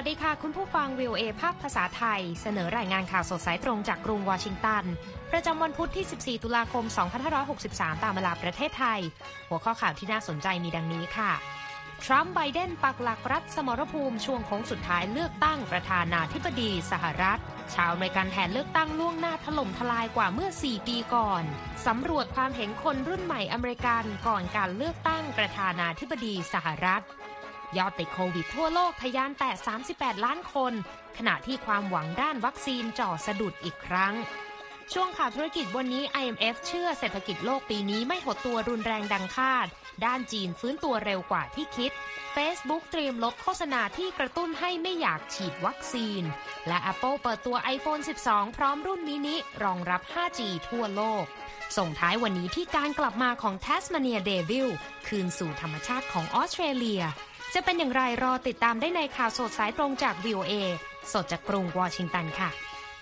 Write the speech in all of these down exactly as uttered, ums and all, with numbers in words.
วัสดีค่ะคุณผู้ฟัง วี โอ เอ ภาคภาษาไทยเสนอรายงานข่าวสดสายตรงจากกรุงวอชิงตันประจำวันพุธที่สิบสี่ตุลาคมสองพันห้าร้อยหกสิบสามตามเวลาประเทศไทยหัวข้อข่าวที่น่าสนใจมีดังนี้ค่ะทรัมป์ไบเดนปักหลักรัฐสมรภูมิช่วงโค้งสุดท้ายเลือกตั้งประธานาธิบดีสหรัฐชาวอเมริกันแห่เลือกตั้งล่วงหน้าถล่มทลายกว่าเมื่อสี่ปีก่อนสำรวจความเห็นคนรุ่นใหม่อเมริกันก่อนการเลือกตั้งประธานาธิบดีสหรัฐยอดติดโควิดทั่วโลกทะยานแตะสามสิบแปดล้านคนขณะที่ความหวังด้านวัคซีนจ่อสะดุดอีกครั้งช่วงข่าวธุรกิจวันนี้ ไอ เอ็ม เอฟ เชื่อเศรษฐกิจโลกปีนี้ไม่หดตัวรุนแรงดังคาดด้านจีนฟื้นตัวเร็วกว่าที่คิด Facebook เตรียมลบโฆษณาที่กระตุ้นให้ไม่อยากฉีดวัคซีนและ Apple เปิดตัว iPhone สิบสอง พร้อมรุ่นมินิรองรับ ห้าจี ทั่วโลกส่งท้ายวันนี้ที่การกลับมาของ Tasmania Devil คืนสู่ธรรมชาติของออสเตรเลียจะเป็นอย่างไรรอติดตามได้ในข่าวสดสายตรงจาก วี โอ เอ สดจากกรุงวอชิงตันค่ะ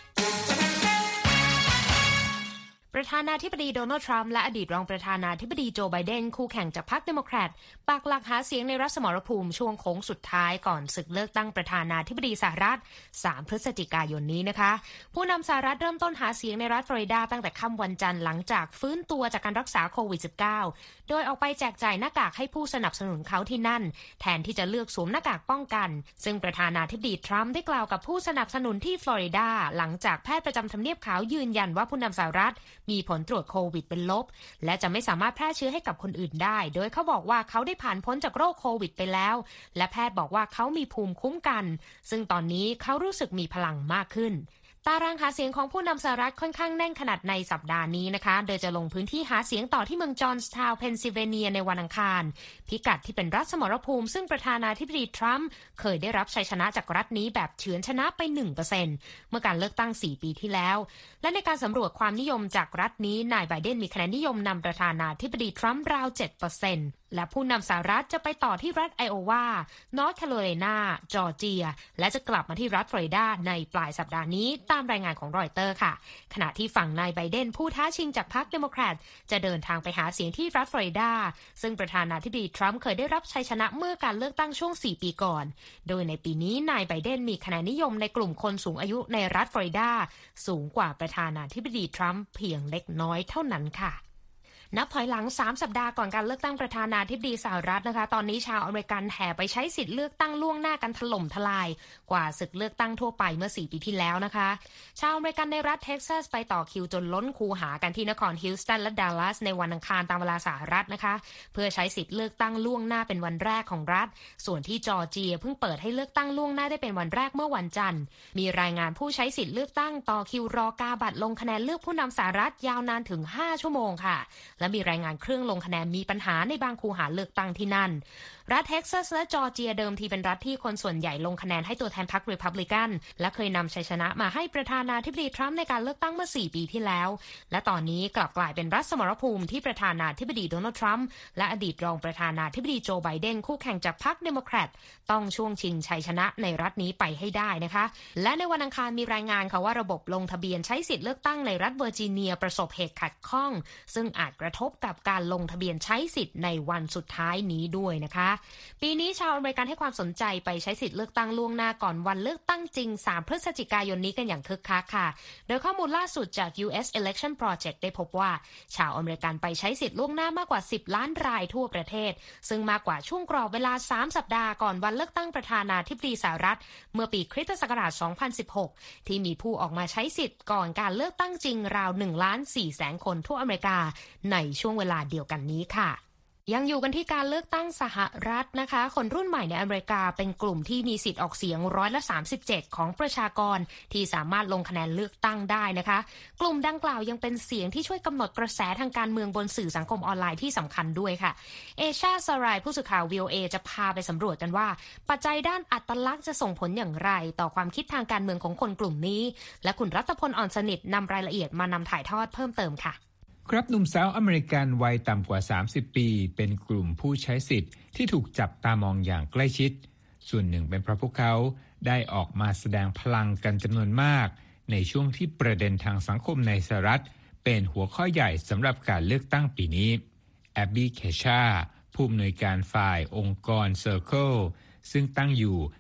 ประธานาธิบดีโดนัลด์ทรัมป์และอดีตรองประธานาธิบดีโจไบเดนคู่แข่งจากพรรคเดโมแครตปักหลักหาเสียงในรัฐสมรภูมิช่วงโค้งสุดท้ายก่อนศึกเลือกตั้งประธานาธิบดีสหรัฐสามพฤศจิกายนนี้นะคะผู้นำสหรัฐเริ่มต้นหาเสียงในรัฐฟลอริดาตั้งแต่ค่ำวันจันทร์หลังจากฟื้นตัวจากการรักษาโควิด สิบเก้า โดยออกไปแจกจ่ายหน้ากากให้ผู้สนับสนุนเขาที่นั่นแทนที่จะเลือกสวมหน้ากากป้องกันซึ่งประธานาธิบดีทรัมป์ได้กล่าวกับผู้สนับสนุนที่ฟลอริดาหลังจากแพทย์ประจำทำเนียบขาวยืนยันว่าผู้นำสหรัฐมีผลตรวจโควิดเป็นลบและจะไม่สามารถแพร่เชื้อให้กับคนอื่นได้โดยเขาบอกว่าเขาได้ผ่านพ้นจากโรคโควิดไปแล้วและแพทย์บอกว่าเขามีภูมิคุ้มกันซึ่งตอนนี้เขารู้สึกมีพลังมากขึ้นตารางหาเสียงของผู้นำสหรัฐค่อนข้างแน่นขนาดในสัปดาห์นี้นะคะโดยจะลงพื้นที่หาเสียงต่อที่เมืองจอห์นสทาวน์เพนซิลเวเนียในวันอังคารพิกัดที่เป็นรัฐสมรภูมิซึ่งประธานาธิบดีทรัมป์เคยได้รับชัยชนะจากรัฐนี้แบบเฉือนชนะไป หนึ่งเปอร์เซ็นต์ เมื่อการเลือกตั้งสี่ปีที่แล้วและในการสำรวจความนิยมจากรัฐนี้นายไบเดนมีคะแนนนิยมนำประธานาธิบดีทรัมป์ราว เจ็ดเปอร์เซ็นต์และผู้นำสหรัฐจะไปต่อที่รัฐไอโอวานอร์ทแคโรไลนาจอร์เจียและจะกลับมาที่รัฐฟลอริดาในปลายสัปดาห์นี้ตามรายงานของรอยเตอร์ค่ะขณะที่ฝั่งนายไบเดนผู้ท้าชิงจากพรรคเดโมแครตจะเดินทางไปหาเสียงที่รัฐฟลอริดาซึ่งประธานาธิบดีทรัมป์เคยได้รับชัยชนะเมื่อการเลือกตั้งช่วงสี่ปีก่อนโดยในปีนี้นายไบเดนมีคะแนนนิยมในกลุ่มคนสูงอายุในรัฐฟลอริดาสูงกว่าประธานาธิบดีทรัมป์เพียงเล็กน้อยเท่านั้นค่ะนับถอยหลังสามสัปดาห์ก่อนการเลือกตั้งประธานาธิบดีสหรัฐนะคะตอนนี้ชาวอเมริกันแห่ไปใช้สิทธิ์เลือกตั้งล่วงหน้ากันถล่มทลายกว่าศึกเลือกตั้งทั่วไปเมื่อสี่ปีที่แล้วนะคะชาวอเมริกันในรัฐเท็กซัสไปต่อคิวจนล้นคูหากันที่นครฮิวสตันและดัลลัสในวันอังคารตามเวลาสหรัฐนะคะเพื่อใช้สิทธิ์เลือกตั้งล่วงหน้าเป็นวันแรกของรัฐส่วนที่จอร์เจียเพิ่งเปิดให้เลือกตั้งล่วงหน้าได้เป็นวันแรกเมื่อวันจันทร์มีรายงานผู้ใช้สิทธิ์เลือกตั้งต่อคิวรอกาบัตรลงคะแนนเลือกผู้นำสหรัฐยาวนานถึงห้าชั่วโมงค่ะและมีรายงานเครื่องลงคะแนนมีปัญหาในบางคูหาเลือกตั้งที่นั่นรัฐเท็กซัสและจอร์เจียเดิมทีเป็นรัฐที่คนส่วนใหญ่ลงคะแนนให้ตัวแทนพรรครีพับลิกันและเคยนำชัยชนะมาให้ประธานาธิบดีทรัมป์ในการเลือกตั้งเมื่อสี่ปีที่แล้วและตอนนี้กลับกลายเป็นรัฐสมรภูมิที่ประธานาธิบดีโดนัลด์ทรัมป์และอดีตรองประธานาธิบดีโจไบเดนคู่แข่งจากพรรคเดโมแครตต้องช่วงชิงชัยชนะในรัฐนี้ไปให้ได้นะคะและในวันอังคารมีรายงานค่ะว่าระบบลงทะเบียนใช้สิทธิ์เลือกตั้งในรัฐเวอร์จิเนียประสบเหตุขัดข้องซึ่งอาจกระทบกับการลงทะเบียนใช้สิทธิ์ในวันสุดท้ายนี้ด้วยนะคะปีนี้ชาวอเมริกันให้ความสนใจไปใช้สิทธิ์เลือกตั้งล่วงหน้าก่อนวันเลือกตั้งจริงสามพฤศจิกายนนี้กันอย่างคึกคักค่ะโดยข้อมูลล่าสุดจาก ยู เอส Election Project ได้พบว่าชาวอเมริกันไปใช้สิทธิ์ล่วงหน้ามากกว่าสิบล้านรายทั่วประเทศซึ่งมากกว่าช่วงกรอบเวลาสามสัปดาห์ก่อนวันเลือกตั้งประธานาธิบดีสหรัฐเมื่อปีคริสตศักราชสองพันสิบหกที่มีผู้ออกมาใช้สิทธิ์ก่อนการเลือกตั้งจริงราว หนึ่งล้านสี่แสนคนทั่วอเมริกาในช่วงเวลาเดียวกันนี้ค่ะยังอยู่กันที่การเลือกตั้งสหรัฐนะคะคนรุ่นใหม่ในอเมริกาเป็นกลุ่มที่มีสิทธิ์ออกเสียงร้อยละสามสิบเจ็ดของประชากรที่สามารถลงคะแนนเลือกตั้งได้นะคะกลุ่มดังกล่าวยังเป็นเสียงที่ช่วยกำหนดกระแสทางการเมืองบนสื่อสังคมออนไลน์ที่สำคัญด้วยค่ะเอชาซารายผู้สื่อข่าว วี โอ เอ จะพาไปสำรวจกันว่าปัจจัยด้านอัตลักษณ์จะส่งผลอย่างไรต่อความคิดทางการเมืองของคนกลุ่มนี้และคุณรัตพลอ่อนสนิทนำรายละเอียดมานำถ่ายทอดเพิ่มเติมค่ะครับหนุ่มสาวอเมริกันวัยต่ำกว่าสามสิบปีเป็นกลุ่มผู้ใช้สิทธิ์ที่ถูกจับตามองอย่างใกล้ชิดส่วนหนึ่งเป็นเพราะพวกเขาได้ออกมาแสดงพลังกันจำนวนมากในช่วงที่ประเด็นทางสังคมในสหรัฐเป็นหัวข้อใหญ่สำหรับการเลือกตั้งปีนี้แอบบี้เคชาผู้อำนวยการฝ่ายองค์กร Circle ซึ่งตั้งอยู่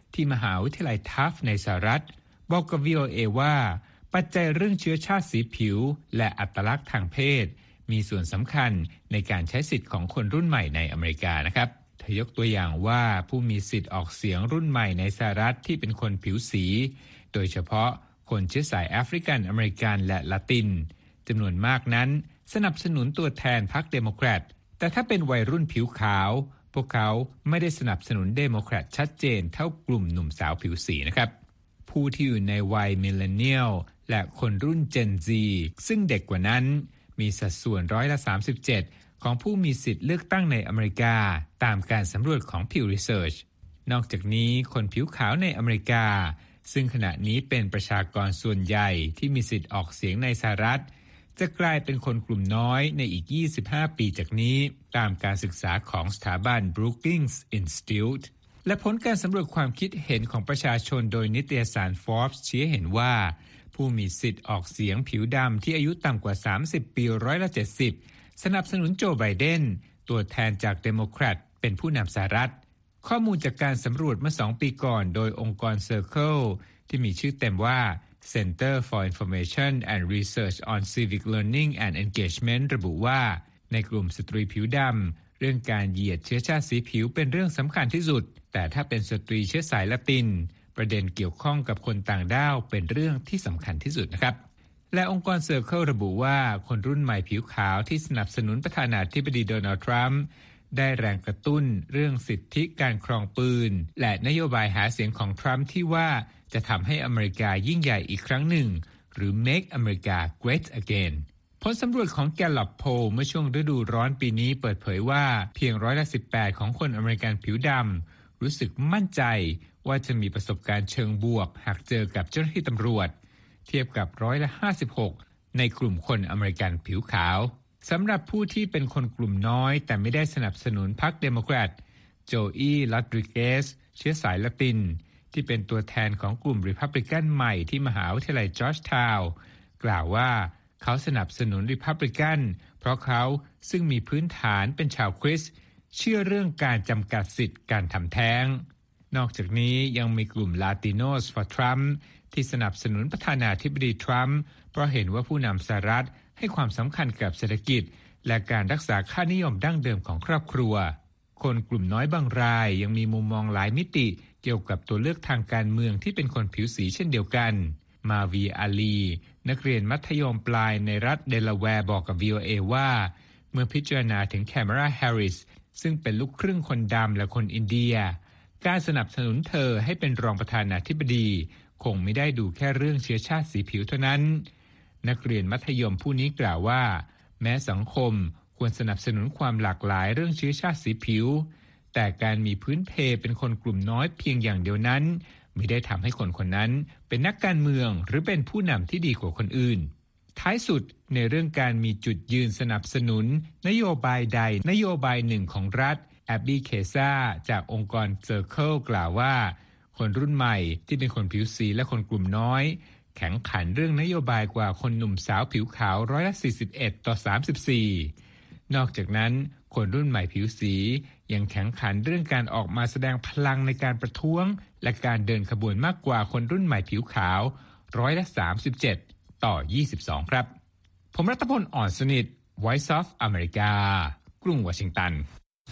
ที่มหาวิทยาลัยทัฟในสหรัฐบอกกับ วี โอ เอ ว่าปัจจัยเรื่องเชื้อชาติสีผิวและอัตลักษณ์ทางเพศมีส่วนสำคัญในการใช้สิทธิ์ของคนรุ่นใหม่ในอเมริกานะครับเธอยกตัวอย่างว่าผู้มีสิทธิ์ออกเสียงรุ่นใหม่ในสหรัฐที่เป็นคนผิวสีโดยเฉพาะคนเชื้อสายแอฟริกันอเมริกันและละตินจำนวนมากนั้นสนับสนุนตัวแทนพรรคเดโมแครตแต่ถ้าเป็นวัยรุ่นผิวขาวพวกเขาไม่ได้สนับสนุนเดโมแครตชัดเจนเท่ากลุ่มหนุ่มสาวผิวสีนะครับผู้ที่อยู่ในวัยมิลเลนเนียลและคนรุ่น Gen Z ซึ่งเด็กกว่านั้นมีสัดส่วนร้อยละสามสิบเจ็ดของผู้มีสิทธิ์เลือกตั้งในอเมริกาตามการสำรวจของ Pew Research นอกจากนี้คนผิวขาวในอเมริกาซึ่งขณะนี้เป็นประชากรส่วนใหญ่ที่มีสิทธิ์ออกเสียงในสหรัฐจะกลายเป็นคนกลุ่มน้อยในอีกยี่สิบห้าปีจากนี้ตามการศึกษาของสถาบัน Brookings Institute และผลการสำรวจความคิดเห็นของประชาชนโดยนิตยสาร Forbes ชี้เห็นว่าผู้มีสิทธิ์ออกเสียงผิวดำที่อายุต่ำกว่าสามสิบปีร้อยละเจ็ดสิบสนับสนุนโจไบเดนตัวแทนจากเดโมแครตเป็นผู้นำสหรัฐข้อมูลจากการสำรวจเมื่อสองปีก่อนโดยองค์กร Circle ที่มีชื่อเต็มว่า Center for Information and Research on Civic Learning and Engagement ระบุว่าในกลุ่มสตรีผิวดำเรื่องการเหยียดเชื้อชาติสีผิวเป็นเรื่องสำคัญที่สุดแต่ถ้าเป็นสตรีเชื้อสายละตินประเด็นเกี่ยวข้องกับคนต่างด้าวเป็นเรื่องที่สำคัญที่สุดนะครับและองค์กร Circle ระบุว่าคนรุ่นใหม่ผิวขาวที่สนับสนุนประธานาธิบดีโดนัลด์ทรัมป์ได้แรงกระตุ้นเรื่องสิทธิการครองปืนและนโยบายหาเสียงของทรัมป์ที่ว่าจะทำให้อเมริกายิ่งใหญ่อีกครั้งหนึ่งหรือ Make America Great Again ผลสำรวจของ Gallup Poll เมื่อช่วงฤดูร้อนปีนี้เปิดเผยว่าเพียงร้อยละสิบแปดของคนอเมริกันผิวดำรู้สึกมั่นใจว่าจะมีประสบการณ์เชิงบวกหากเจอกับเจ้าหน้าที่ตำรวจเทียบกับร้อยละห้าสิบหกในกลุ่มคนอเมริกันผิวขาวสำหรับผู้ที่เป็นคนกลุ่มน้อยแต่ไม่ได้สนับสนุนพรรคเดโมแครตโจอีลอดริเกสเชื้อสายละตินที่เป็นตัวแทนของกลุ่มริพับลิกันใหม่ที่มหาวิทยาลัยจอร์จทาวน์กล่าวว่าเขาสนับสนุนริพับลิกันเพราะเขาซึ่งมีพื้นฐานเป็นชาวคริสต์เชื่อเรื่องการจำกัดสิทธิ์การทำแท้งนอกจากนี้ยังมีกลุ่ม Latinos for Trump ที่สนับสนุนประธานาธิบดีทรัมป์เพราะเห็นว่าผู้นำสหรัฐให้ความสำคัญกับเศรษฐกิจและการรักษาค่านิยมดั้งเดิมของครอบครัวคนกลุ่มน้อยบางรายยังมีมุมมองหลายมิติเกี่ยวกับตัวเลือกทางการเมืองที่เป็นคนผิวสีเช่นเดียวกันมาวีอาลีนักเรียนมัธยมปลายในรัฐเดลาแวร์บอกกับ วี โอ เอ ว่าเมื่อพิจารณาถึงแคมราแฮร์ริสซึ่งเป็นลูกครึ่งคนดำและคนอินเดียการสนับสนุนเธอให้เป็นรองประธานาธิบดีคงไม่ได้ดูแค่เรื่องเชื้อชาติสีผิวเท่านั้นนักเรียนมัธยมผู้นี้กล่าวว่าแม้สังคมควรสนับสนุนความหลากหลายเรื่องเชื้อชาติสีผิวแต่การมีพื้นเพเป็นคนกลุ่มน้อยเพียงอย่างเดียวนั้นไม่ได้ทำให้คนคนนั้นเป็นนักการเมืองหรือเป็นผู้นำที่ดีกว่าคนอื่นท้ายสุดในเรื่องการมีจุดยืนสนับสนุนนโยบายใดนโยบายหนึ่งของรัฐแอบบี้เคซ่าจากองค์กร Circle กล่าวว่าคนรุ่นใหม่ที่เป็นคนผิวสีและคนกลุ่มน้อยแข่งขันเรื่องนโยบายกว่าคนหนุ่มสาวผิวขาวร้อยละสี่สิบเอ็ดต่อสามสิบสี่นอกจากนั้นคนรุ่นใหม่ผิวสียังแข่งขันเรื่องการออกมาแสดงพลังในการประท้วงและการเดินขบวนมากกว่าคนรุ่นใหม่ผิวขาวร้อยละสามสิบเจ็ดต่อยี่สิบสองครับผมรัตพลอ่อนสนิท Voice of America กรุงวอชิงตัน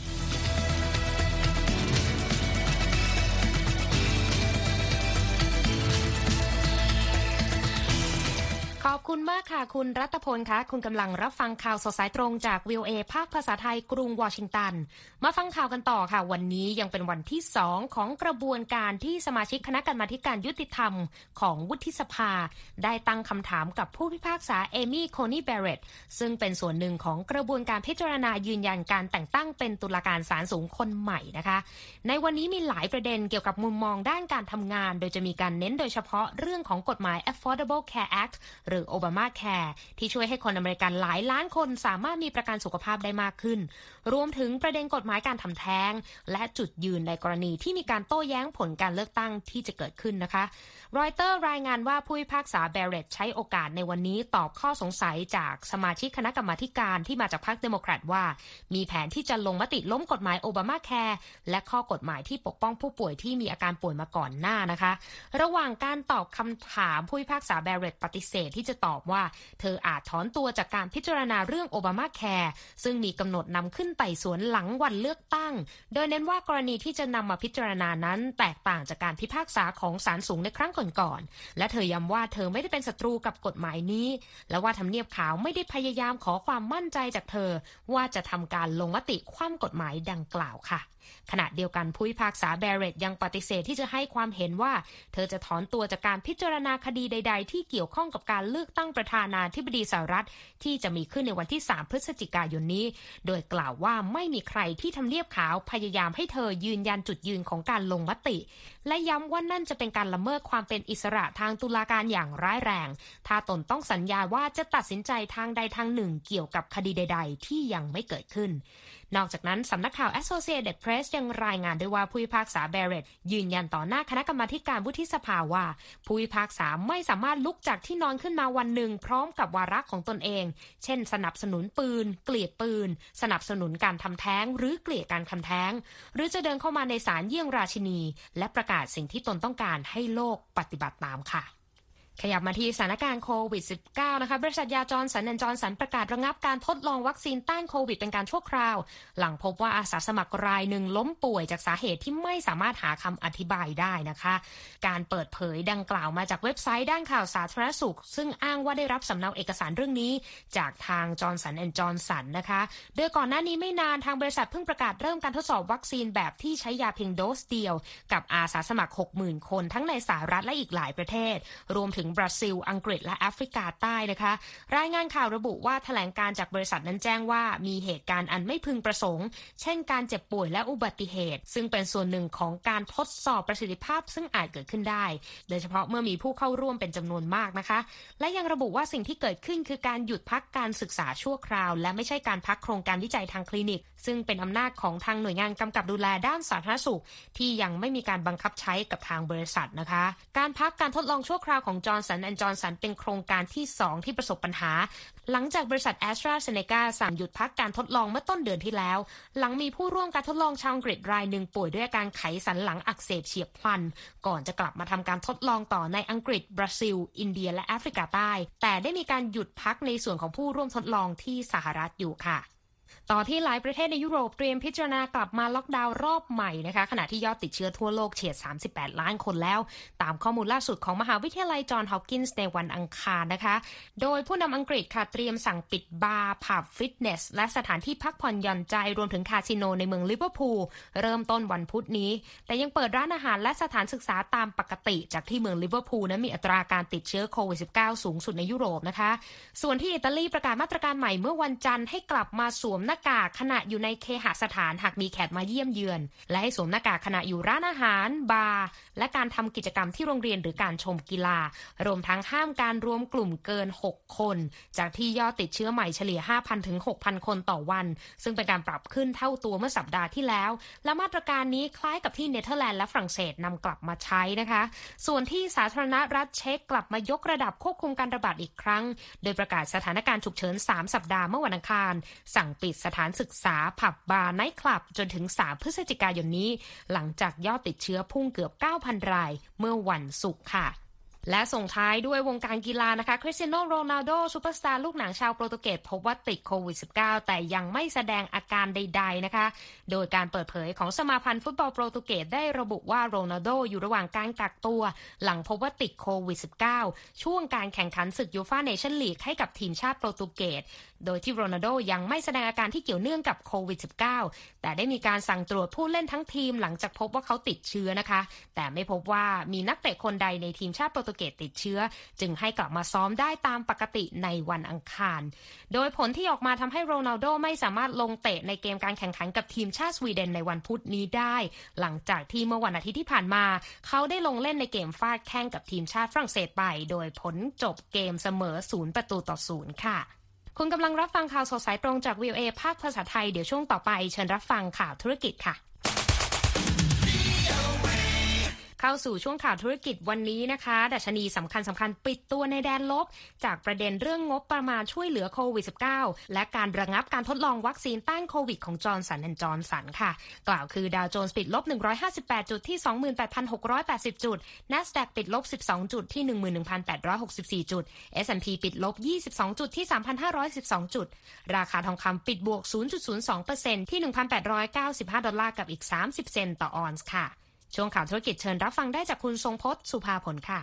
ขอบคุณมากค่ะคุณรัตพลคะคุณกำลังรับฟังข่าวสดสายตรงจาก วี โอ เอ ภาคภาษาไทยกรุงวอชิงตันมาฟังข่าวกันต่อค่ะวันนี้ยังเป็นวันที่สองของกระบวนการที่สมาชิกคณะกรรมาธิการยุติธรรมของวุฒิสภาได้ตั้งคำถามกับผู้พิพากษาเอมี่โคนีแบรเรตซึ่งเป็นส่วนหนึ่งของกระบวนการพิจารณายืนยันการแต่งตั้งเป็นตุลาการศาลสูงคนใหม่นะคะในวันนี้มีหลายประเด็นเกี่ยวกับมุมมองด้านการทำงานโดยจะมีการเน้นโดยเฉพาะเรื่องของกฎหมาย Affordable Care Act หรือโอบามาแคร์ที่ช่วยให้คนอเมริกันหลายล้านคนสามารถมีประกันสุขภาพได้มากขึ้นรวมถึงประเด็นกฎหมายการทำแท้งและจุดยืนในกรณีที่มีการโต้แย้งผลการเลือกตั้งที่จะเกิดขึ้นนะคะรอยเตอร์รายงานว่าผู้พิพากษาแบเรตใช้โอกาสในวันนี้ตอบข้อสงสัยจากสมาชิกคณะกรรมาธิการที่มาจากพรรคเดโมแครตว่ามีแผนที่จะลงมติล้มกฎหมายโอบามาแคร์และข้อกฎหมายที่ปกป้องผู้ป่วยที่มีอาการป่วยมาก่อนหน้านะคะระหว่างการตอบคำถามผู้พิพากษาแบเรตปฏิเสธที่จะตอบว่าเธออาจถอนตัวจากการพิจารณาเรื่องโอบามาแคร์ซึ่งมีกำหนดนำขึ้นไต่สวนหลังวันเลือกตั้งโดยเน้นว่ากรณีที่จะนำมาพิจารณานั้นแตกต่างจากการพิพากษาของศาลสูงในครั้งก่อนๆและเธอย้ำว่าเธอไม่ได้เป็นศัตรูกับกฎหมายนี้และว่าทำเนียบขาวไม่ได้พยายามขอความมั่นใจจากเธอว่าจะทำการลงมติคว่ำกฎหมายดังกล่าวค่ะขณะเดียวกันผู้พิพากษาแบเรตยังปฏิเสธที่จะให้ความเห็นว่าเธอจะถอนตัวจากการพิจารณาคดีใดๆที่เกี่ยวข้องกับการเลือกตั้งประธานาธิบดีสหรัฐที่จะมีขึ้นในวันที่สามพฤศจิกายนนี้โดยกล่าวว่าไม่มีใครที่ทำเนียบขาวพยายามให้เธอยืนยันจุดยืนของการลงมติและย้ำว่านั่นจะเป็นการละเมิดความเป็นอิสระทางตุลาการอย่างร้ายแรงถ้าตนต้องสัญญาว่าจะตัดสินใจทางใดทางหนึ่งเกี่ยวกับคดีใดๆที่ยังไม่เกิดขึ้นนอกจากนั้นสำนักข่าว Associated Press ยังรายงานด้วยว่าผู้พิพากษาแบเรตยืนยันต่อหน้าคณะกรรมาการวุฒิสภาว่าผู้พิพากษาไม่สามารถลุกจากที่นอนขึ้นมาวันหนึ่งพร้อมกับวาระของตนเองเช่นสนับสนุนปืนเกลียดปืนสนับสนุนการทำแท้งหรือเกลียดการทำแท้งหรือจะเดินเข้ามาในศาลเยี่ยงราชินีและประกาศสิ่งที่ตนต้องการให้โลกปฏิบัติตามค่ะขยับมาที่สถานการณ์โควิด สิบเก้า นะคะบริษัทยาจอห์นสันแอนด์จอห์นสันประกาศระงับการทดลองวัคซีนต้านโควิดเป็นการชั่วคราวหลังพบว่าอาสาสมัครรายหนึ่งล้มป่วยจากสาเหตุที่ไม่สามารถหาคำอธิบายได้นะคะการเปิดเผยดังกล่าวมาจากเว็บไซต์ด้านข่าวสาธารณสุขซึ่งอ้างว่าได้รับสำเนาเอกสารเรื่องนี้จากทางจอห์นสันแอนด์จอห์นสันนะคะโดยก่อนหน้านี้ไม่นานทางบริษัทเพิ่งประกาศเริ่มการทดสอบวัคซีนแบบที่ใช้ยาเพียงโดสเดียวกับอาสาสมัคร หกหมื่น คนทั้งในสหรัฐและอีกหลายประเทศรวมถึงบราซิลอังกฤษและแอฟริกาใต้นะคะรายงานข่าวระบุว่าแถลงการจากบริษัทนั้นแจ้งว่ามีเหตุการณ์อันไม่พึงประสงค์เช่นการเจ็บป่วยและอุบัติเหตุซึ่งเป็นส่วนหนึ่งของการทดสอบประสิทธิภาพซึ่งอาจเกิดขึ้นได้โดยเฉพาะเมื่อมีผู้เข้าร่วมเป็นจำนวนมากนะคะและยังระบุว่าสิ่งที่เกิดขึ้นคือการหยุดพักการศึกษาชั่วคราวและไม่ใช่การพักโครงการวิจัยทางคลินิกซึ่งเป็นอำนาจของทางหน่วยงานกำกับดูแลด้านสาธารณสุขที่ยังไม่มีการบังคับใช้กับทางบริษัทนะคะการพักการทดลองชั่วคราวของจอห์นสันแอนด์จอห์นสันเป็นโครงการที่สองที่ประสบปัญหาหลังจากบริษัท AstraZeneca สั่งหยุดพักการทดลองเมื่อต้นเดือนที่แล้วหลังมีผู้ร่วมการทดลองชาวอังกฤษรายหนึ่งป่วยด้วยอาการไขสันหลังอักเสบเฉียบพลันก่อนจะกลับมาทำการทดลองต่อในอังกฤษบราซิลอินเดียและแอฟริกาใต้แต่ได้มีการหยุดพักในส่วนของผู้ร่วมทดลองที่สหรัฐอยู่ค่ะต่อที่หลายประเทศในยุโรปเตรียมพิจารณากลับมาล็อกดาวน์รอบใหม่นะคะขณะที่ยอดติดเชื้อทั่วโลกเฉียดสามสิบแปดล้านคนแล้วตามข้อมูลล่าสุดของมหาวิทยาลัยจอห์นฮอปกินส์ในวันอังคารนะคะโดยผู้นำอังกฤษค่ะเตรียมสั่งปิดบาร์ผับฟิตเนสและสถานที่พักผ่อนหย่อนใจรวมถึงคาสิโนในเมืองลิเวอร์พูลเริ่มต้นวันพุธนี้แต่ยังเปิดร้านอาหารและสถานศึกษาตามปกติจากที่เมืองลิเวอร์พูลนั้นมีอัตราการติดเชื้อโควิด สิบเก้า สูงสุดในยุโรปนะคะส่วนที่อิตาลีประกาศมาตรการใหม่เมื่อวันจันทร์ให้กลับมาสวมหน้ากากขณะอยู่ในเคหสถานหากมีแขกมาเยี่ยมเยือนและให้สวมหน้ากากขณะอยู่ร้านอาหารบาร์และการทำกิจกรรมที่โรงเรียนหรือการชมกีฬารวมทั้งห้ามการรวมกลุ่มเกินหกคนจากที่ยอดติดเชื้อใหม่เฉลี่ย ห้าพัน ถึง หกพัน คนต่อวันซึ่งเป็นการปรับขึ้นเท่าตัวเมื่อสัปดาห์ที่แล้วและมาตรการนี้คล้ายกับที่เนเธอร์แลนด์และฝรั่งเศสนำกลับมาใช้นะคะส่วนที่สาธารณรัฐเช็กกลับมายกระดับควบคุมการระบาดอีกครั้งโดยประกาศสถานการณ์ฉุกเฉินสามสัปดาห์เมื่อวันอังคารสั่งปิดสถานศึกษาผับบาร์ไนท์คลับจนถึงสามพฤศจิกายนนี้หลังจากยอดติดเชื้อพุ่งเกือบ เก้าพัน รายเมื่อวันศุกร์ค่ะและส่งท้ายด้วยวงการกีฬานะคะคริสเตียโนโรนัลโดซุปเปอร์สตาร์ลูกหนังชาวโปรตุเกสพบว่าติดโควิด สิบเก้า แต่ยังไม่แสดงอาการใดๆนะคะโดยการเปิดเผยของสมาพันธ์ฟุตบอลโปรตุเกสได้ระบุว่าโรนัลโดอยู่ระหว่างการกักตัวหลังพบว่าติดโควิด สิบเก้า ช่วงการแข่งขันศึกยูฟ่าเนชั่นลีกให้กับทีมชาติโปรตุเกสโดยที่โรนัลโดยังไม่แสดงอาการที่เกี่ยวเนื่องกับโควิด สิบเก้า แต่ได้มีการสั่งตรวจผู้เล่นทั้งทีมหลังจากพบว่าเขาติดเชื้อนะคะแต่ไม่พบว่ามีนักเตะคนใดในทีมชาติโปรตุตุเกสติดเชื้อจึงให้กลับมาซ้อมได้ตามปกติในวันอังคารโดยผลที่ออกมาทำให้โรนัลโดไม่สามารถลงเตะในเกมการแข่งขันกับทีมชาติสวีเดนในวันพุธนี้ได้หลังจากที่เมื่อวันอาทิตย์ที่ผ่านมาเขาได้ลงเล่นในเกมฟาดแข้งกับทีมชาติฝรั่งเศสไปโดยผลจบเกมเสมอศูนย์ประตูต่อศูนย์ค่ะคุณกำลังรับฟังข่าวสดสายตรงจาก วี โอ เอ ภาคภาษาไทยเดี๋ยวช่วงต่อไปเชิญรับฟังข่าวธุรกิจค่ะเข้าสู่ช่วงข่าวธุรกิจวันนี้นะคะดัชนีสำคัญสำคัญปิดตัวในแดนลบจากประเด็นเรื่องงบประมาณช่วยเหลือโควิด สิบเก้า และการระงับการทดลองวัคซีนต้านโควิดของจอร์นสันแอนด์จอร์นสันค่ะกล่าวคือดาวโจนส์ปิดลบหนึ่งร้อยห้าสิบแปดจุดที่ สองหมื่นแปดพันหกร้อยแปดสิบ จุด NASDAQ ปิดลบสิบสองจุดที่ หนึ่งหมื่นหนึ่งพันแปดร้อยหกสิบสี่ จุด เอส แอนด์ พี ปิดลบยี่สิบสองจุดที่ สามพันห้าร้อยสิบสอง จุดราคาทองคำปิดบวก ศูนย์จุดศูนย์สองเปอร์เซ็นต์ ที่ หนึ่งพันแปดร้อยเก้าสิบห้า ดอลลาร์กับอีกสามสิบเซนต์ต่อออนซ์ค่ะช่วงข่าวธุรกิจเชิญรับฟังได้จากคุณทรงพจน์สุภาผลค่ะ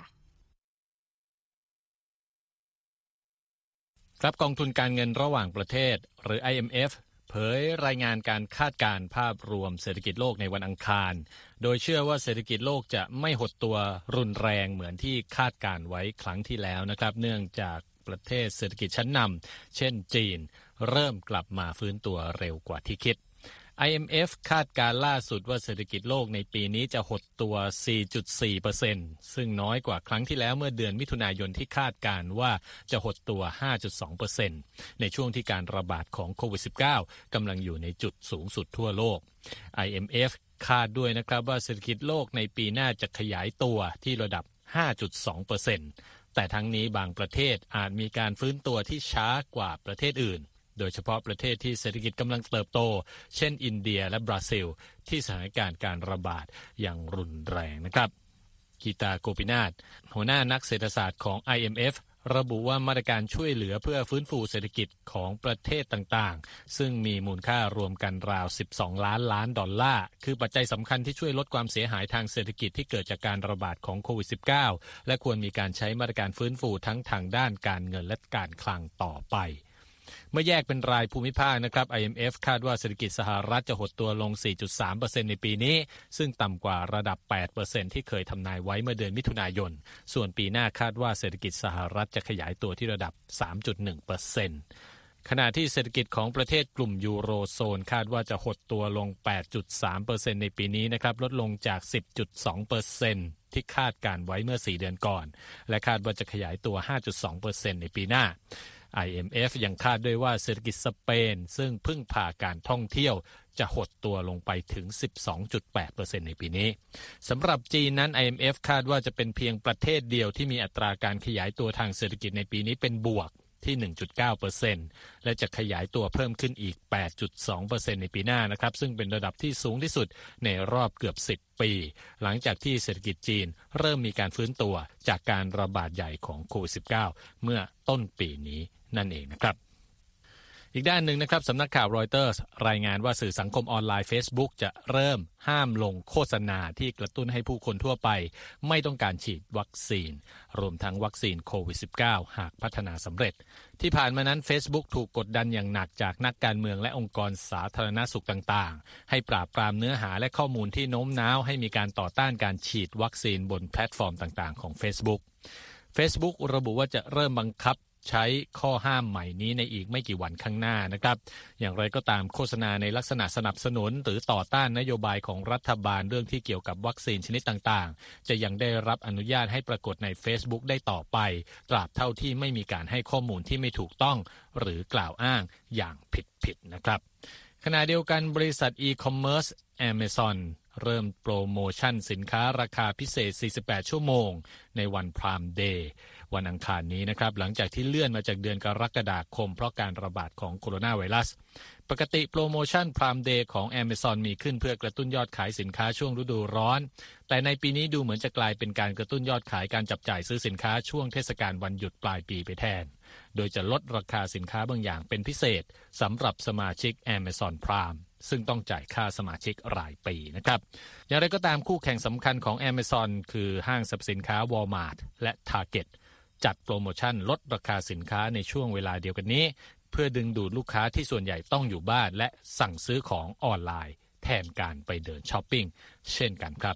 ครับกองทุนการเงินระหว่างประเทศหรือ ไอ เอ็ม เอฟ เผยรายงานการคาดการณ์ภาพรวมเศรษฐกิจโลกในวันอังคารโดยเชื่อว่าเศรษฐกิจโลกจะไม่หดตัวรุนแรงเหมือนที่คาดการณ์ไว้ครั้งที่แล้วนะครับเนื่องจากประเทศเศรษฐกิจชั้นนำเช่นจีนเริ่มกลับมาฟื้นตัวเร็วกว่าที่คิดไอ เอ็ม เอฟ คาดการณ์ล่าสุดว่าเศรษฐกิจโลกในปีนี้จะหดตัว สี่จุดสี่เปอร์เซ็นต์ ซึ่งน้อยกว่าครั้งที่แล้วเมื่อเดือนมิถุนายนที่คาดการณ์ว่าจะหดตัว ห้าจุดสองเปอร์เซ็นต์ ในช่วงที่การระบาดของโควิด สิบเก้า กำลังอยู่ในจุดสูงสุดทั่วโลก ไอ เอ็ม เอฟ คาดด้วยนะครับว่าเศรษฐกิจโลกในปีหน้าจะขยายตัวที่ระดับ ห้าจุดสองเปอร์เซ็นต์ แต่ทั้งนี้บางประเทศอาจมีการฟื้นตัวที่ช้ากว่าประเทศอื่นโดยเฉพาะประเทศที่เศรษฐกิจกำลังเติบโตเช่นอินเดียและบราซิลที่สถานการณ์การระบาดอย่างรุนแรงนะครับกีตาโกปินาถหัวหน้านักเศรษฐศาสตร์ของ ไอ เอ็ม เอฟ ระบุว่ามาตรการช่วยเหลือเพื่อฟื้นฟูเศรษฐกิจของประเทศต่างๆซึ่งมีมูลค่ารวมกันราวสิบสองล้านล้านดอลลาร์คือปัจจัยสำคัญที่ช่วยลดความเสียหายทางเศรษฐกิจที่เกิดจากการระบาดของโควิด สิบเก้า และควรมีการใช้มาตรการฟื้นฟูทั้งทางด้านการเงินและการคลังต่อไปเมื่อแยกเป็นรายภูมิภาคนะครับ ไอ เอ็ม เอฟ คาดว่าเศรษฐกิจสหรัฐจะหดตัวลง สี่จุดสามเปอร์เซ็นต์ ในปีนี้ซึ่งต่ำกว่าระดับ แปดเปอร์เซ็นต์ ที่เคยทำนายไว้เมื่อเดือนมิถุนายนส่วนปีหน้าคาดว่าเศรษฐกิจสหรัฐจะขยายตัวที่ระดับ สามจุดหนึ่งเปอร์เซ็นต์ ขณะที่เศรษฐกิจของประเทศกลุ่มยูโรโซนคาดว่าจะหดตัวลง แปดจุดสามเปอร์เซ็นต์ ในปีนี้นะครับลดลงจาก สิบจุดสองเปอร์เซ็นต์ ที่คาดการไว้เมื่อสี่เดือนก่อนและคาดว่าจะขยายตัว ห้าจุดสองเปอร์เซ็นต์ ในปีหน้าไอ เอ็ม เอฟ ยังคาดด้วยว่าเศรษฐกิจสเปนซึ่งพึ่งพาการท่องเที่ยวจะหดตัวลงไปถึง สิบสองจุดแปดเปอร์เซ็นต์ ในปีนี้สำหรับจีนนั้น ไอ เอ็ม เอฟ คาดว่าจะเป็นเพียงประเทศเดียวที่มีอัตราการขยายตัวทางเศรษฐกิจในปีนี้เป็นบวกที่ หนึ่งจุดเก้าเปอร์เซ็นต์ และจะขยายตัวเพิ่มขึ้นอีก แปดจุดสองเปอร์เซ็นต์ ในปีหน้านะครับซึ่งเป็นระดับที่สูงที่สุดในรอบเกือบสิบปีหลังจากที่เศรษฐกิจจีนเริ่มมีการฟื้นตัวจากการระบาดใหญ่ของโควิด สิบเก้า เมื่อต้นปีนี้นั่นเองนะครับอีกด้านหนึ่งนะครับสำนักข่าวรอยเตอร์สรายงานว่าสื่อสังคมออนไลน์ Facebook จะเริ่มห้ามลงโฆษณาที่กระตุ้นให้ผู้คนทั่วไปไม่ต้องการฉีดวัคซีนรวมทั้งวัคซีนโควิด สิบเก้า หากพัฒนาสำเร็จที่ผ่านมานั้น Facebook ถูกกดดันอย่างหนักจากนักการเมืองและองค์กรสาธารณสุขต่างๆให้ปราบปรามเนื้อหาและข้อมูลที่โน้มน้าวให้มีการต่อต้านการฉีดวัคซีนบนแพลตฟอร์มต่างๆของ Facebook Facebook ระบุว่าจะเริ่มบังคับใช้ข้อห้ามใหม่นี้ในอีกไม่กี่วันข้างหน้านะครับอย่างไรก็ตามโฆษณาในลักษณะสนับสนุนหรือต่อต้านนโยบายของรัฐบาลเรื่องที่เกี่ยวกับวัคซีนชนิดต่างๆจะยังได้รับอนุญาตให้ปรากฏใน Facebook ได้ต่อไปตราบเท่าที่ไม่มีการให้ข้อมูลที่ไม่ถูกต้องหรือกล่าวอ้างอย่างผิดๆนะครับขณะเดียวกันบริษัทอีคอมเมิร์ซ Amazon เริ่มโปรโมชั่นสินค้าราคาพิเศษสี่สิบแปดชั่วโมงในวัน Prime Day วันอังคารนี้นะครับหลังจากที่เลื่อนมาจากเดือนกรกฎาคมเพราะการระบาดของโคโรนาไวรัสปกติโปรโมชั่น Prime Day ของ Amazon มีขึ้นเพื่อกระตุ้นยอดขายสินค้าช่วงฤดูร้อนแต่ในปีนี้ดูเหมือนจะกลายเป็นการกระตุ้นยอดขายการจับจ่ายซื้อสินค้าช่วงเทศกาลวันหยุดปลายปีไปแทนโดยจะลดราคาสินค้าบางอย่างเป็นพิเศษสำหรับสมาชิก Amazon Prime ซึ่งต้องจ่ายค่าสมาชิกรายปีนะครับอย่างไรก็ตามคู่แข่งสำคัญของ Amazon คือห้างสรรพสินค้า Walmart และ Target จัดโปรโมชั่นลดราคาสินค้าในช่วงเวลาเดียวกันนี้เพื่อดึงดูดลูกค้าที่ส่วนใหญ่ต้องอยู่บ้านและสั่งซื้อของออนไลน์แทนการไปเดินช้อปปิ้งเช่นกันครับ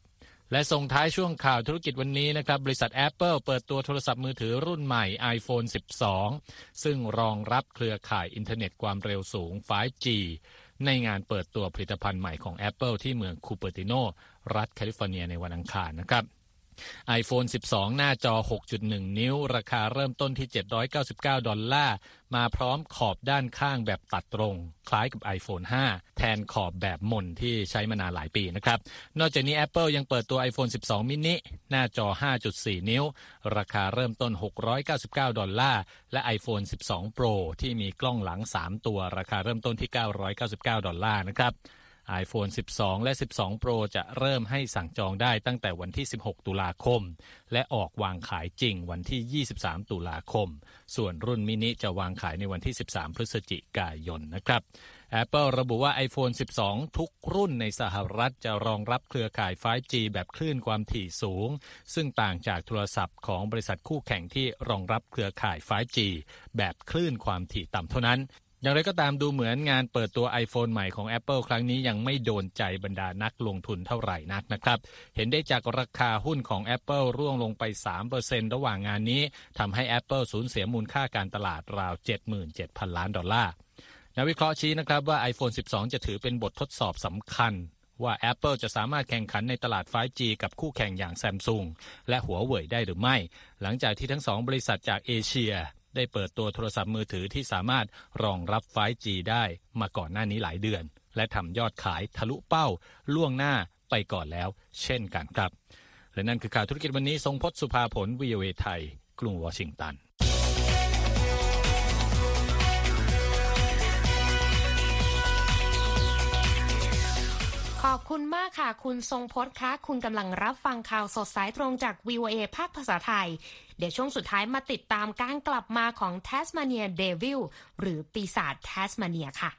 และส่งท้ายช่วงข่าวธุรกิจวันนี้นะครับบริษัท Apple เปิดตัวโทรศัพท์มือถือรุ่นใหม่ iPhone สิบสอง ซึ่งรองรับเครือข่ายอินเทอร์เน็ตความเร็วสูง ไฟว์ จี ในงานเปิดตัวผลิตภัณฑ์ใหม่ของ Apple ที่เมืองคูเปอร์ติโนรัฐแคลิฟอร์เนียในวันอังคารนะครับiPhone สิบสอง หน้าจอ หกจุดหนึ่ง นิ้วราคาเริ่มต้นที่เจ็ดร้อยเก้าสิบเก้าดอลลาร์มาพร้อมขอบด้านข้างแบบตัดตรงคล้ายกับ iPhone ห้า แทนขอบแบบหม่นที่ใช้มานานหลายปีนะครับนอกจากนี้ Apple ยังเปิดตัว iPhone สิบสอง mini หน้าจอ ห้าจุดสี่ นิ้วราคาเริ่มต้นหกร้อยเก้าสิบเก้าดอลลาร์และ iPhone สิบสอง Pro ที่มีกล้องหลังสามตัวราคาเริ่มต้นที่เก้าร้อยเก้าสิบเก้าดอลลาร์นะครับiPhone สิบสอง และ สิบสอง Pro จะเริ่มให้สั่งจองได้ตั้งแต่วันที่ สิบหก ตุลาคมและออกวางขายจริงวันที่ ยี่สิบสาม ตุลาคมส่วนรุ่นมินิจะวางขายในวันที่ สิบสาม พฤศจิกายนนะครับ Apple ระบุว่า iPhone สิบสอง ทุกรุ่นในสหรัฐจะรองรับเครือข่าย ไฟว์ จี แบบคลื่นความถี่สูงซึ่งต่างจากโทรศัพท์ของบริษัทคู่แข่งที่รองรับเครือข่าย ไฟว์ จี แบบคลื่นความถี่ต่ำเท่านั้นอย่างไรก็ตามดูเหมือนงานเปิดตัว iPhone ใหม่ของ Apple ครั้งนี้ยังไม่โดนใจบรรดานักลงทุนเท่าไหร่นักนะครับเห็นได้จากราคาหุ้นของ Apple ร่วงลงไป สามเปอร์เซ็นต์ ระหว่างงานนี้ทำให้ Apple สูญเสียมูลค่าการตลาดราว เจ็ดหมื่นเจ็ดพัน ล้านดอลลาร์นักวิเคราะห์ชี้นะครับว่า iPhone สิบสอง จะถือเป็นบททดสอบสำคัญว่า Apple จะสามารถแข่งขันในตลาด ไฟว์ จี กับคู่แข่งอย่าง Samsung และ Huawei ได้หรือไม่หลังจากที่ทั้งสองบริษัทจากเอเชียได้เปิดตัวโทรศัพท์มือถือที่สามารถรองรับ ไฟว์ จี ได้มาก่อนหน้านี้หลายเดือนและทำยอดขายทะลุเป้าล่วงหน้าไปก่อนแล้วเช่นกันครับและนั่นคือข่าวธุรกิจวันนี้ทรงพจน์สุภาผล วี โอ เอ ไทยกรุงวอชิงตันขอบคุณมากค่ะคุณทรงพจน์คะคุณกำลังรับฟังข่าวสดสายตรงจาก วี โอ เอ ภาคภาษาไทยเดี๋ยวช่วงสุดท้ายมาติดตามการกลับมาของ Tasmania Devil หรือปีศาจ Tasmania ค่ะ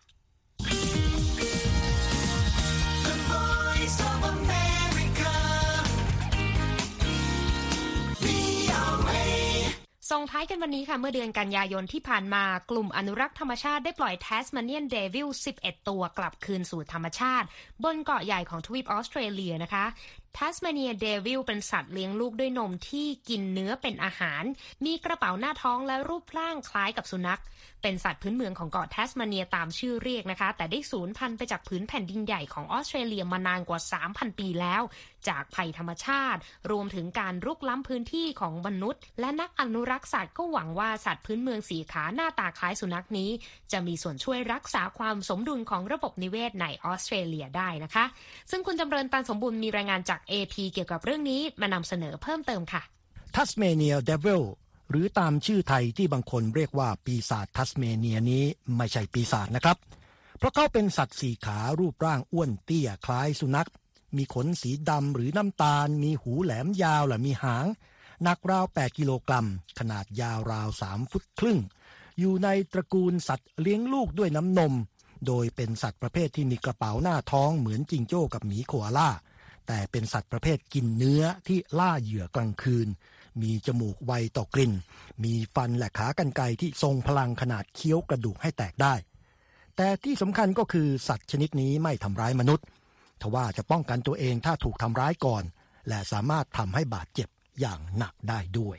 ส่งท้ายกันวันนี้ค่ะเมื่อเดือนกันยายนที่ผ่านมากลุ่มอนุรักษ์ธรรมชาติได้ปล่อย Tasmanian Devil สิบเอ็ดตัวกลับคืนสู่ธรรมชาติบนเกาะใหญ่ของทวีปออสเตรเลียนะคะ Tasmania Devil เป็นสัตว์เลี้ยงลูกด้วยนมที่กินเนื้อเป็นอาหารมีกระเป๋าหน้าท้องและรูปร่างคล้ายกับสุนัขเป็นสัตว์พื้นเมืองของเกาะแทสมาเนียตามชื่อเรียกนะคะแต่ได้สูญพันธุ์ไปจากผืนแผ่นดินใหญ่ของออสเตรเลียมานานกว่า สามพัน ปีแล้วจากภัยธรรมชาติรวมถึงการรุกล้ำพื้นที่ของมนุษย์และนักอนุรักษ์สัตว์ก็หวังว่าสัตว์พื้นเมืองสีขาหน้าตาคล้ายสุนัขนี้จะมีส่วนช่วยรักษาความสมดุลของระบบนิเวศในออสเตรเลียได้นะคะซึ่งคุณจำเริญตันสมบูรณ์มีรายงานจาก เอ พี เกี่ยวกับเรื่องนี้มานำเสนอเพิ่มเติมค่ะ Tasmania Devil หรือตามชื่อไทยที่บางคนเรียกว่าปีศาจทัสเมเนียนี้ไม่ใช่ปีศาจนะครับเพราะเขาเป็นสัตว์สี่ขารูปร่างอ้วนเตี้ยคล้ายสุนัขมีขนสีดำหรือน้ำตาลมีหูแหลมยาวและมีหางหนักราวแปดกิโลกรัมขนาดยาวราวสามฟุตครึ่งอยู่ในตระกูลสัตว์เลี้ยงลูกด้วยน้ำนมโดยเป็นสัตว์ประเภทที่มีกระเป๋าหน้าท้องเหมือนจิงโจ้กับหมีโคอาล่าแต่เป็นสัตว์ประเภทกินเนื้อที่ล่าเหยื่อกลางคืนมีจมูกไวต่อกลิ่นมีฟันและขากรรไกรที่ทรงพลังขนาดเคี้ยวกระดูกให้แตกได้แต่ที่สำคัญก็คือสัตว์ชนิดนี้ไม่ทำร้ายมนุษย์ทว่าจะป้องกันตัวเองถ้าถูกทำร้ายก่อนและสามารถทำให้บาดเจ็บอย่างหนักได้ด้วย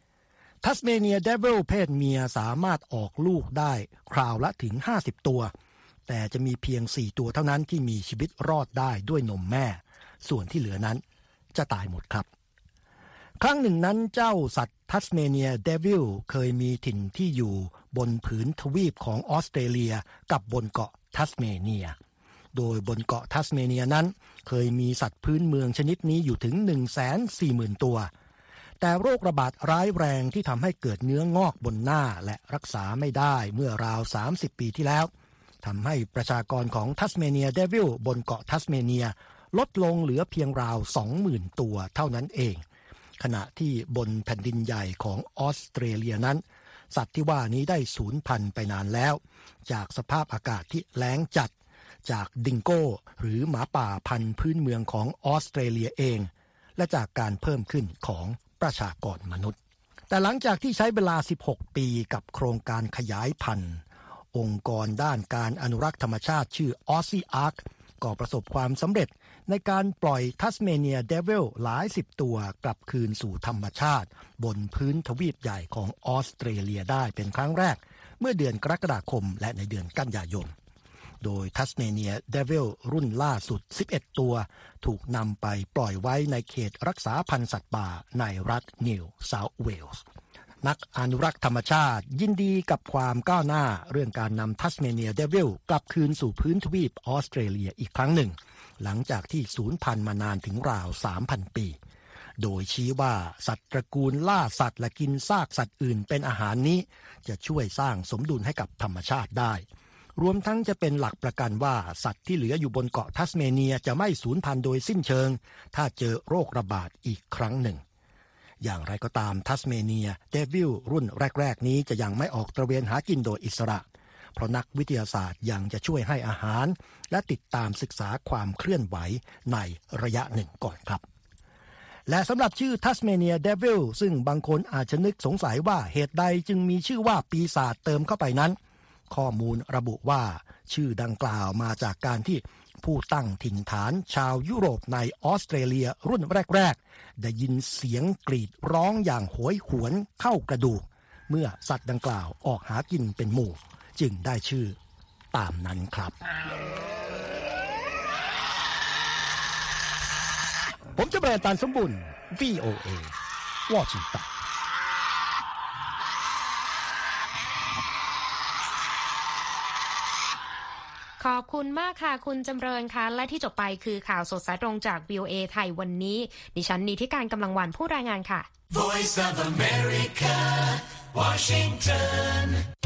Tasmania Devil เพศเมียสามารถออกลูกได้คราวละถึงห้าสิบตัวแต่จะมีเพียงสี่ตัวเท่านั้นที่มีชีวิตรอดได้ด้วยนมแม่ส่วนที่เหลือนั้นจะตายหมดครับครั้งหนึ่งนั้นเจ้าสัตว์ Tasmania Devil เคยมีถิ่นที่อยู่บนผืนทวีปของออสเตรเลียกับบนเกาะทัสเมเนียโดยบนเกาะทัสเมเนียนั้นเคยมีสัตว์พื้นเมืองชนิดนี้อยู่ถึง หนึ่งแสนสี่หมื่น ตัวแต่โรคระบาดร้ายแรงที่ทำให้เกิดเนื้องอกบนหน้าและรักษาไม่ได้เมื่อราวสามสิบปีที่แล้วทำให้ประชากรของ Tasmania Devil บนเกาะทัสเมเนียลดลงเหลือเพียงราว สองหมื่น ตัวเท่านั้นเองขณะที่บนแผ่นดินใหญ่ของออสเตรเลียนั้นสัตว์ที่ว่านี้ได้สูญพันธุ์ไปนานแล้วจากสภาพอากาศที่แล้งจัดจากดิงโก้หรือหมาป่าพันธุ์พื้นเมืองของออสเตรเลียเองและจากการเพิ่มขึ้นของประชากรมนุษย์แต่หลังจากที่ใช้เวลาสิบหกปีกับโครงการขยายพันธุ์องค์กรด้านการอนุรักษ์ธรรมชาติชื่อ Aussie Ark ก็ประสบความสำเร็จในการปล่อยทัสเมเนียเดวิลหลายสิบตัวกลับคืนสู่ธรรมชาติบนพื้นทวีปใหญ่ของออสเตรเลียได้เป็นครั้งแรกเมื่อเดือนกรกฎาคมและในเดือนกันยายนโดยทัสเมเนียเดวิลรุ่นล่าสุดสิบเอ็ดตัวถูกนำไปปล่อยไว้ในเขตรักษาพันธุ์สัตว์ป่าในรัฐนิวเซาท์เวลส์นักอนุรักษ์ธรรมชาติยินดีกับความก้าวหน้าเรื่องการนำทัสเมเนียเดวิลกลับคืนสู่พื้นทวีปออสเตรเลียอีกครั้งหนึ่งหลังจากที่สูญพันธุ์มานานถึงราว สามพัน ปีโดยชี้ว่าสัตว์ตระกูลล่าสัตว์และกินซากสัตว์อื่นเป็นอาหารนี้จะช่วยสร้างสมดุลให้กับธรรมชาติได้รวมทั้งจะเป็นหลักประกันว่าสัตว์ที่เหลืออยู่บนเกาะทัสเมเนียจะไม่สูญพันธุ์โดยสิ้นเชิงถ้าเจอโรคระบาดอีกครั้งหนึ่งอย่างไรก็ตามทัสเมเนียเดวิลรุ่นแรกๆนี้จะยังไม่ออกตระเวนหากินโดยอิสระเพราะนักวิทยาศาสตร์ยังจะช่วยให้อาหารและติดตามศึกษาความเคลื่อนไหวในระยะหนึ่งก่อนครับและสำหรับชื่อทัสเมเนียเดวิลซึ่งบางคนอาจจะนึกสงสัยว่าเหตุใดจึงมีชื่อว่าปีศาจเติมเข้าไปนั้นข้อมูลระบุว่าชื่อดังกล่าวมาจากการที่ผู้ตั้งถิ่นฐานชาวยุโรปในออสเตรเลียรุ่นแรกๆได้ยินเสียงกรีดร้องอย่างโหยหวนเข้ากระดูกเมื่อสัตว์ดังกล่าวออกหากินเป็นหมู่จึงได้ชื่อตามนั้นครับผมจะเบิร์นตานสมบุญ วี โอ เอ วอชิงตันขอบคุณมากค่ะคุณจำเริญค่ะและที่จบไปคือข่าวสดสายตรงจาก วี โอ เอ ไทยวันนี้ดิฉันนิติการกำลังวันผู้รายงานค่ะ Voice of America Washington